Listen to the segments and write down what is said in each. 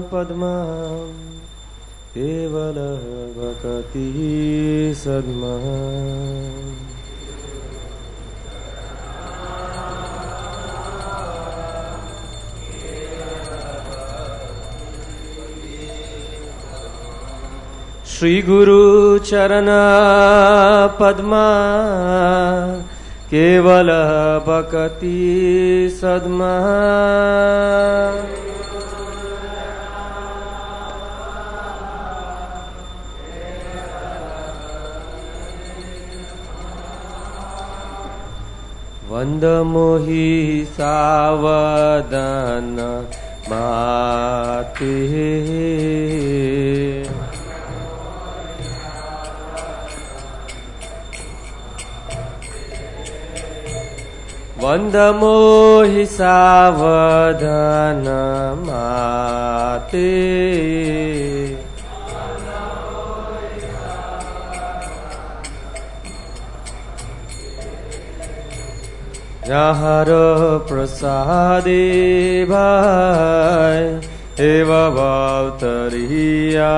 पद्मं केवलः भक्तिः सद्मः श्री गुरु चरण पद्मा केवल भक्ति सद्मा वंद मोहि सावधान माते वंद मोहि सावधान माते जहर प्रसादे भाई एव भावतरिया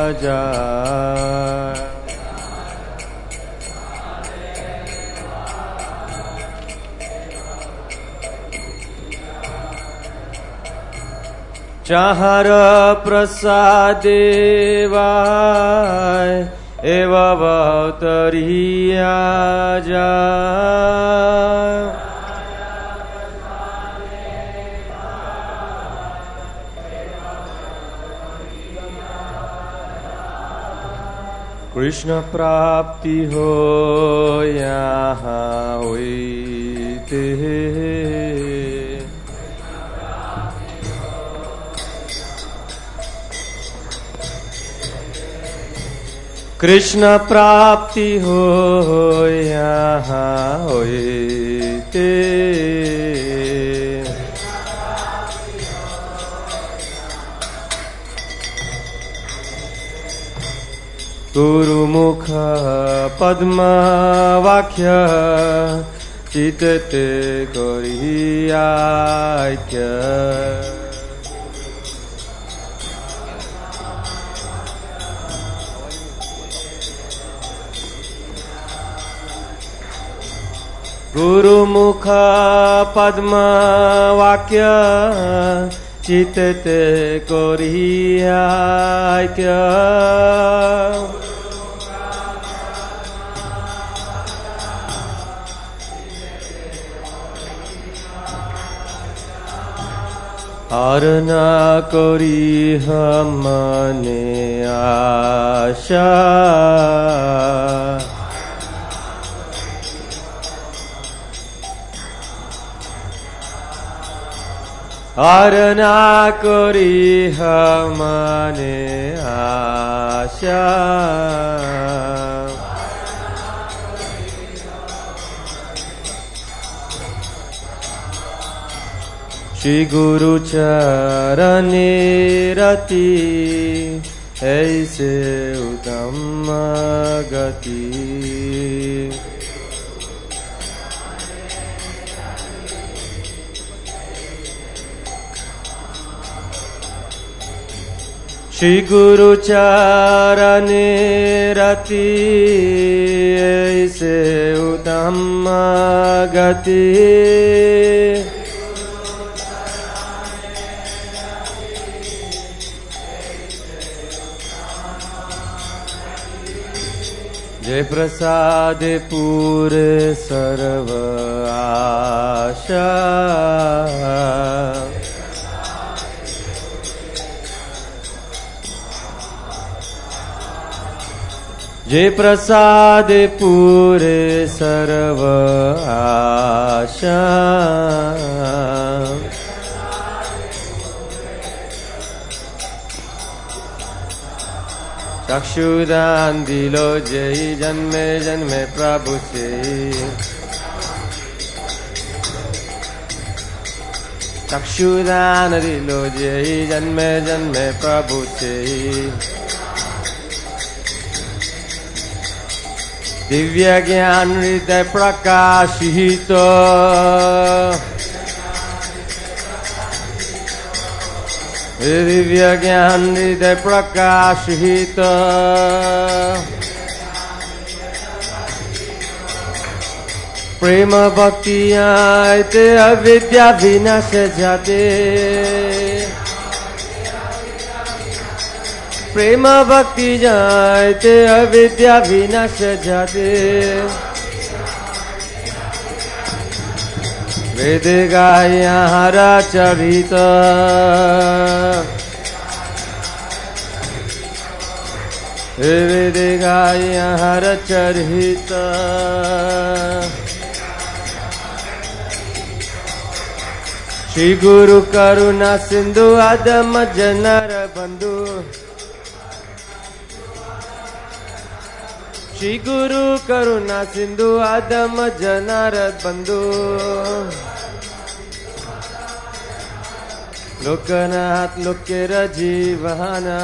जाय जहर प्रसादे भाई एव भावतरिया जाय कृष्ण प्राप्ति हो यहाँ होते कृष्ण प्राप्ति हो यहाँ होते गुरुमुख पद्म वाक्य चित्ते करियाक्य गुरुमुख पद्म वाक्य चित्ते करियाक्य और न करी हमने आशा और न करी हमने आशा श्री गुरु चरणे रति ऐसे उत्तम गति श्री गुरु चरणे रति ऐसे उत्तम गति जय प्रसाद पूरे सर्व आशा जय प्रसाद पूरे सर्व आशा चक्षुदान दिलो जय जन्मे जन्मे प्रभु से चक्षुदान दिलो जय जन्मे जन्मे प्रभु से दिव्य ज्ञान हृदय प्रकाशित दिव्य ज्ञान हृदय प्रकाशित प्रेम भक्ति आते अविद्या विनाश जाते प्रेम भक्ति जाते अविद्या विनाश जाते वेद गाया चरित वेद गाया चरित श्री गुरु करुणा सिंधु आदम जनर बंधु श्री गुरु करुणा सिंधु आदम जनर बंधु लोकनाथ लोकेर जीवना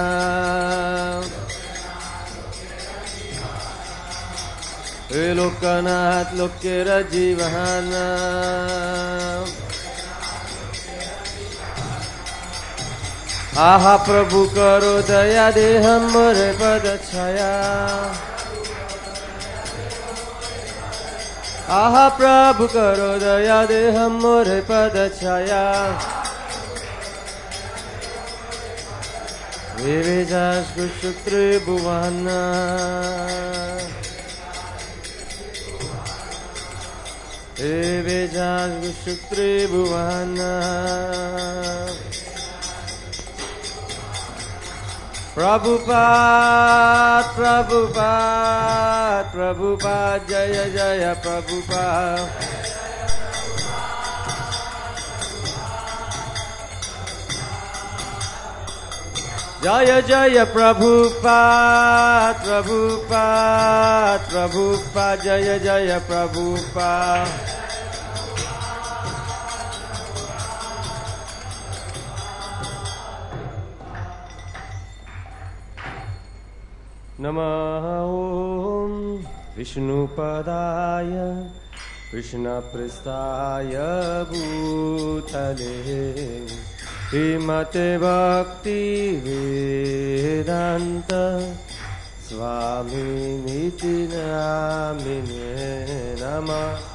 लोकनाथ लोकेर जीवना आहा प्रभु करो दया दे हमरे पद छाया आहा प्रभु करो दया दे हमरे पद छाया विवेजास गुशुत्र भुवना विवेजास गुशुत्र भुवना प्रभुपाद प्रभुपाद प्रभुपाद जय जय प्रभुपाद जय जय प्रभुपाद प्रभुपाद प्रभुपाद जय जय प्रभुपाद नमः ओम विष्णुपदाय कृष्णपृष्ठाय भूतले श्रीमते भक्ति वेदांत स्वामिनिति नामिने नमः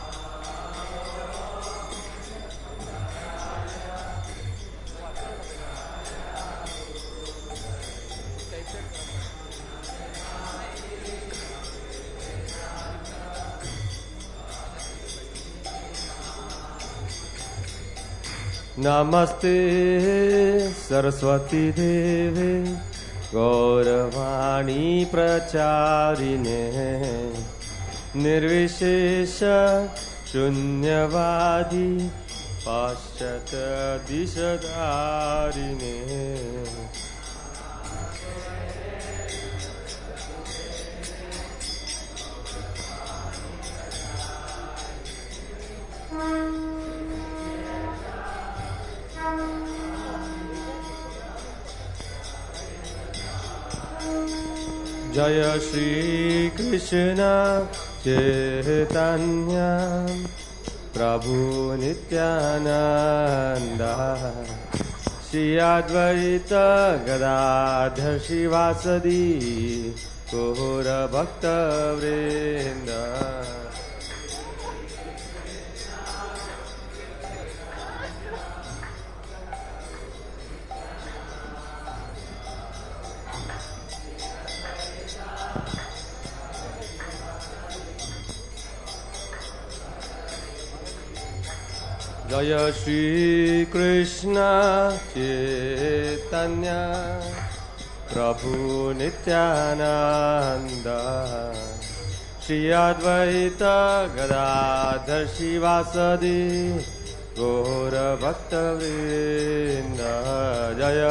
नमस्ते सरस्वती देवे गौरवाणी प्रचारिणे निर्विशेष शून्यवादी पाश्चात्य दिशधारिणे जय श्री कृष्ण चैतन्य प्रभु नित्यानंद श्री अद्वैत गदाधर श्रीवासदि गौर भक्त वृंद जय श्री कृष्ण चैतन्य प्रभु नित्यानंद श्री अद्वैत गदाधर श्रीवासदि गौर भक्त वृंद जय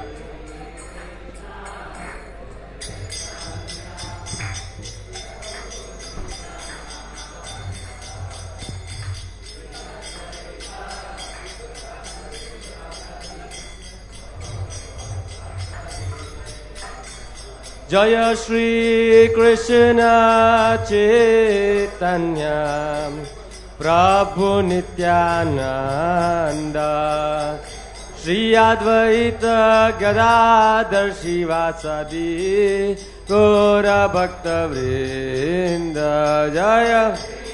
जय श्री कृष्ण चैतन्य प्रभु Nityanand Sri Advaita Gadadhar Shivasadi Gaura Bhakta Vrinda Jaya.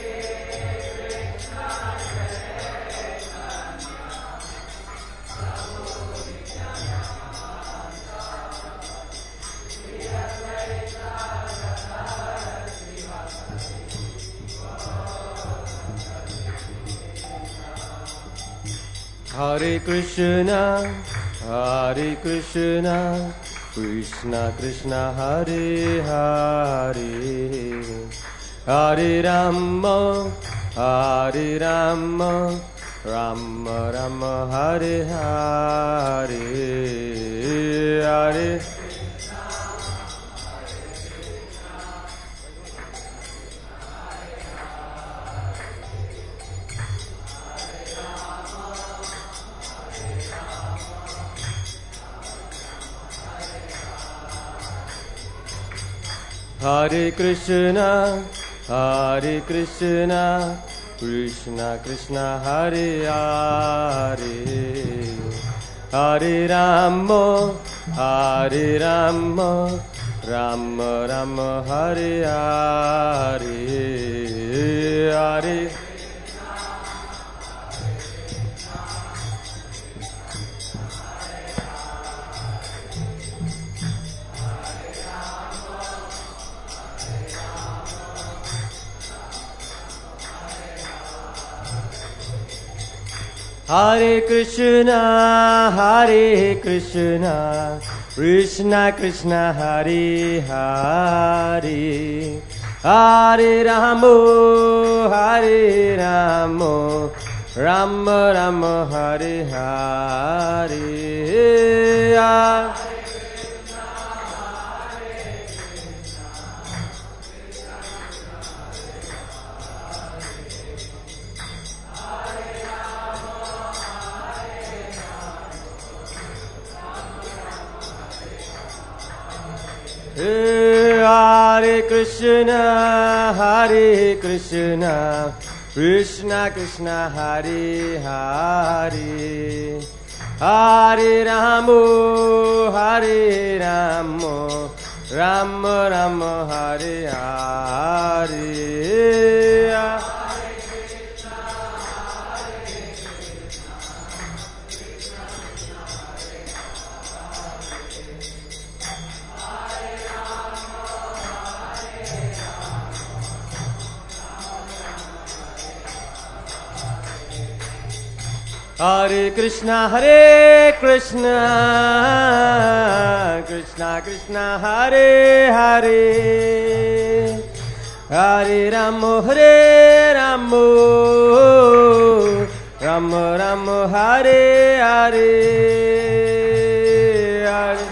Hare Krishna, Krishna Krishna, Hare Hare, Hare Rama, Rama Rama, Hare Hare, Hare. Hare Krishna, Krishna Krishna, Hare Hare, Hare Rama, Rama Rama, Hare Hare, Hare. Hare Krishna, Krishna Krishna, Hare Hare, Hare Rama, Rama Rama, Hare Hare. Hare Krishna, Krishna Krishna, Hare Hare, Hare Rama, Rama Rama, Hare Hare. Hare Krishna, Krishna Krishna, Hare Hare, Hare Rama, Rama Rama, Hare Hare, Hare.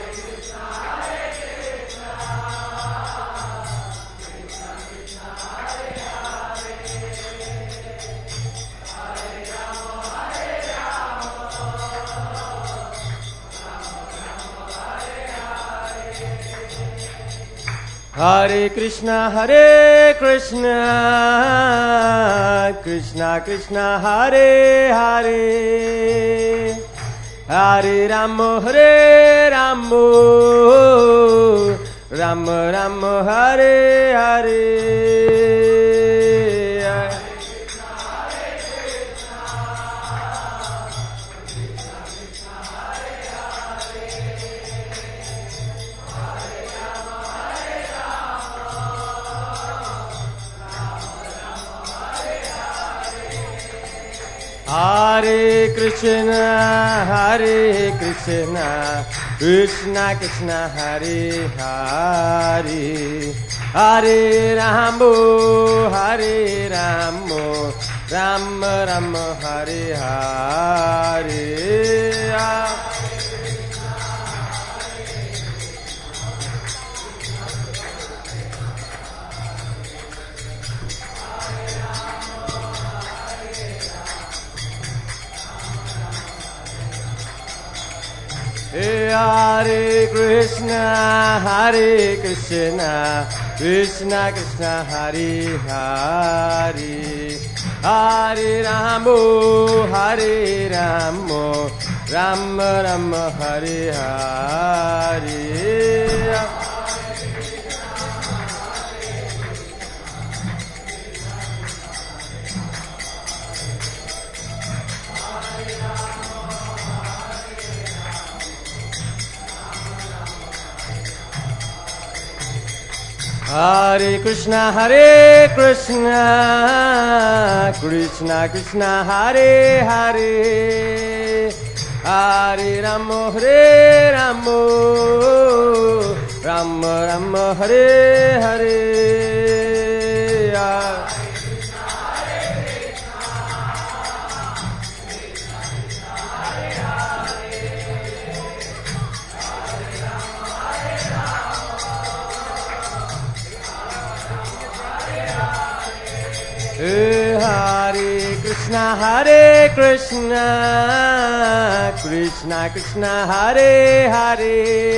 Hare Krishna, Krishna Krishna, Hare Hare, Hare Rama, Rama Rama, Hare Hare. Hare Krishna, Krishna Krishna, Hare Hare, Hare Rama, Rama Rama, Hare Hare. Hare Krishna, Krishna Krishna, Hare Hare, Hare Rama, Ram Ram Hare Hare. Hare Krishna, Krishna Krishna, Hare Hare, Hare Rama, Rama Rama, Hare Hare. Hare Krishna, Krishna Krishna, Hare Hare,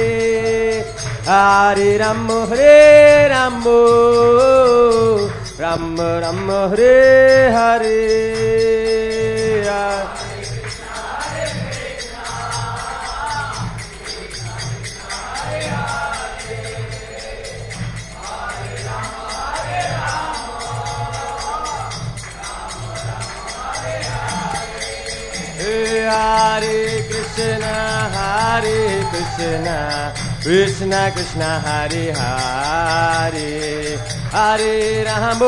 Hare Rama, Rama Rama, Hare Hare. Hare Krishna, Krishna Krishna, Hare Hare, Hare Rama,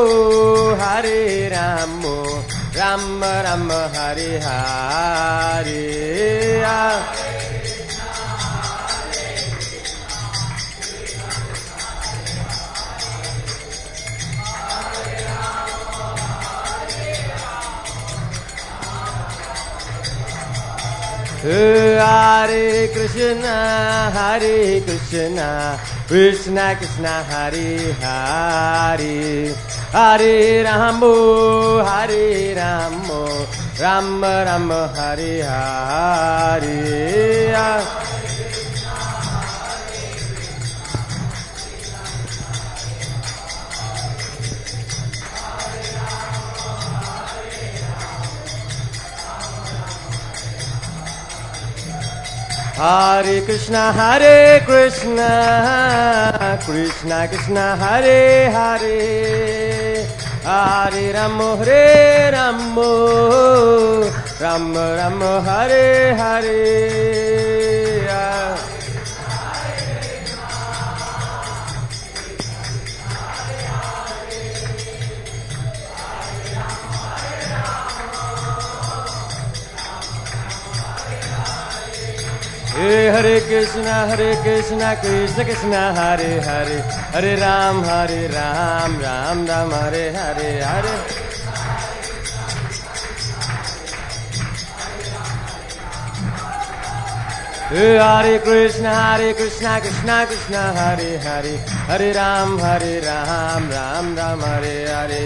Rama Rama, Hare Hare. Hare Krishna, Krishna Krishna, Hare Hare, Hare Rama, Rama Rama, Hare Hare. Hare Krishna, Krishna Krishna, Hare Hare, Hare Rama, Rama Rama, Hare Hare. Hare Krishna, Krishna Krishna, Hare Hare, Hare Ram, Ram Ram, Hare Hare, Hare. Hare Krishna, Krishna Krishna, Hare Hare, Hare Ram, Ram Ram, Hare Hare.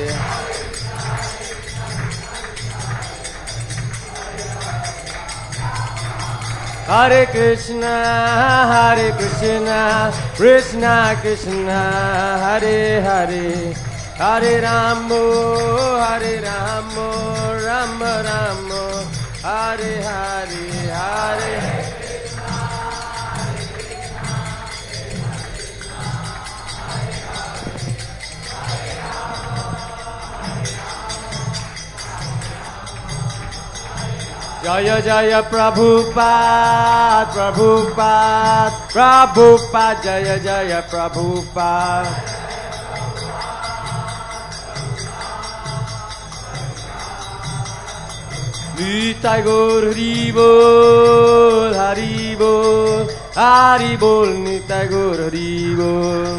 Hare Krishna, Krishna Krishna, Hare Hare, Hare Rama, Rama Rama, Hare Hare, Hare. Jaya Jaya Prabhupada, Prabhupada, Jaya Jaya Prabhupada. Nitai Gaur Hari Bol, Hari Bol, Hari Bol, Nitai Gaur Hari Bol.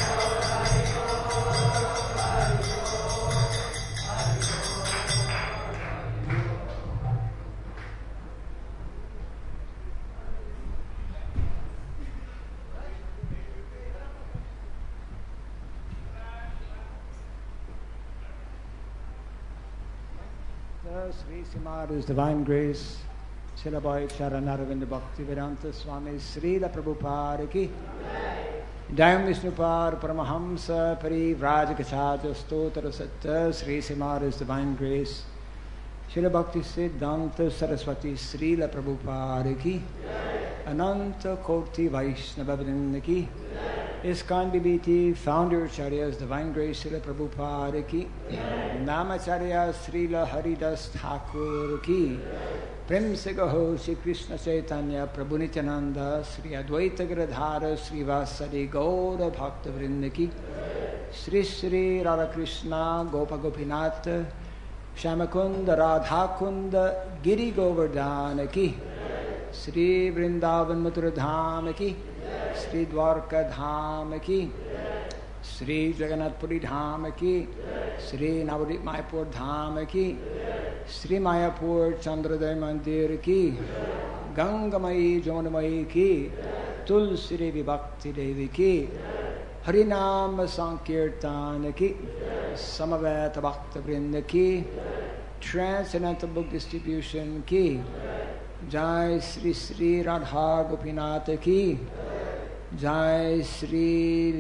Sri Simaru's Divine Grace, Srila Bhai Charanaravinda Bhaktivedanta Swami Srila Prabhupada ki Jayam Vishnupad Paramahamsa Parivrajakachacha Stotra Satta Sri Simaru's Divine Grace, Srila Bhakti Siddhanta Saraswati Srila Prabhupada ki, Ananta Koti Vaishnava Vrinda ki, ISKCON BBT Founder Acharyas Divine Grace Srila Prabhupada ki, Namacharya Srila Haridas Thakur ki, Prem se Gaho Shri Krishna Chaitanya Prabhu Nityananda Sri Advaita Giridhara Sri Vasari Gaura Bhakta Vrinda ki, Sri Sri Radha Krishna Gopa Gopinath Shyamakunda Radhakunda Giri Govardhana ki, Sri Vrindavan Mathura Dham ki, Sri Dwarka Dham ki, Sri Jagannath Puri Dham ki, Sri Navadvip Mayapur Dham ki, Sri Mayapur Chandraday Mandir ki, Gangamayi Jamunamayi ki, Tulsi Devi Bhakti Devi ki, Harinam Sankirtan ki, Samaveta Bhakta Vrinda ki, Transcendental Book Distribution ki, Jai Sri Sri Radha Gopinath ki, Jai Sri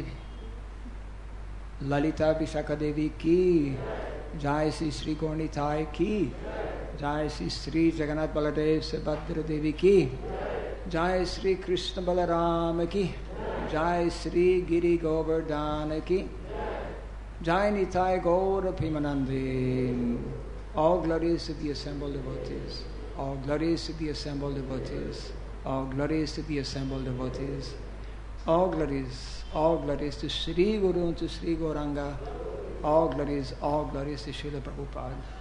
Lalita Vishakha Devi ki, Jai Sri Sri Gaurnitai ki, Jai Sri Sri Jagannath Baladev Subhadra Devi ki, Jai Sri Krishna Balaram ki, Jai Sri Giri Govardhana ki, Jai Nitai Gaura Pimanandi. All glories to the assembled devotees. All glories to the assembled devotees. All glories to the assembled devotees. All glories to Sri Guru and to Sri Gauranga. All glories to Srila Prabhupada.